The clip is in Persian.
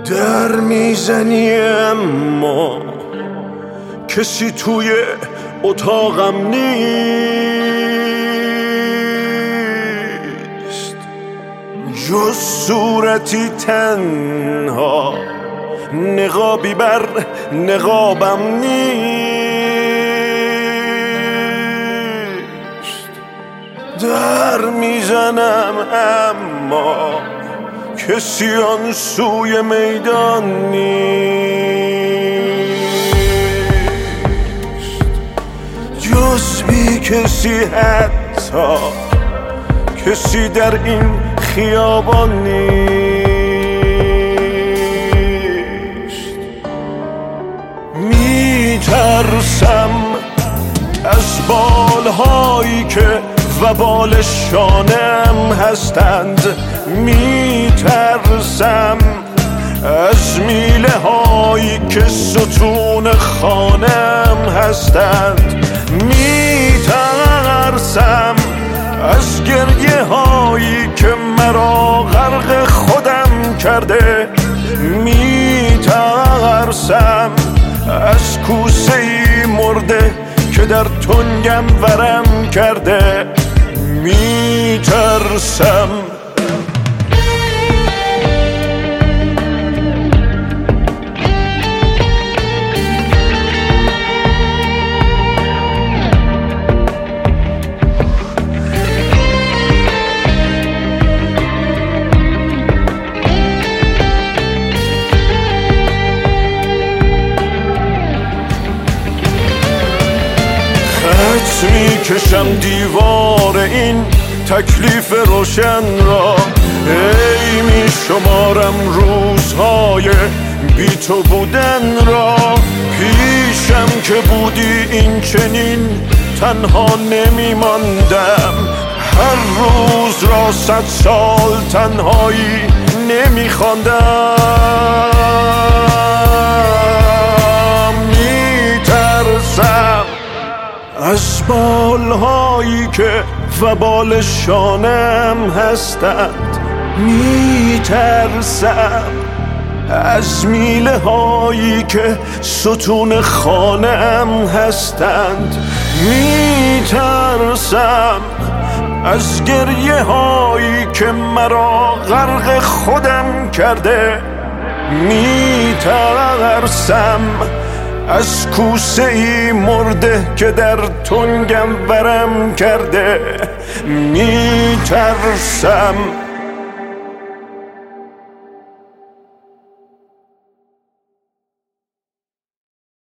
در میزنی اما کسی توی اتاقم نیست جز صورتی تنها نقابی بر نقابم نیست در میزنم اما کسی آن سوی میدان نیست جز بی کسی حتی کسی در این خیابان نیست میترسم از بالهایی که وبال شانم هستند میترسم از میله هایی که ستون خانم هستند میترسم از گریه هایی که مرا غرق خودم کرده میترسم از کوسه ای مرده که در تنگم ورم کرده میترسم میکشم دیوار این تکلیف روشن را ای میشمارم روزهای بی تو بودن را پیشم که بودی این چنین تنها نمیماندم هر روز را 100 سال تنهایی نمیخواندم میترسم از بالهایی که وبال شانم هستند میترسم از میله هایی که ستون خانم هستند میترسم از گریه هایی که مرا غرق خودم کرده میترسم از کوسه ای مرده که در تنگم ورم کرده میترسم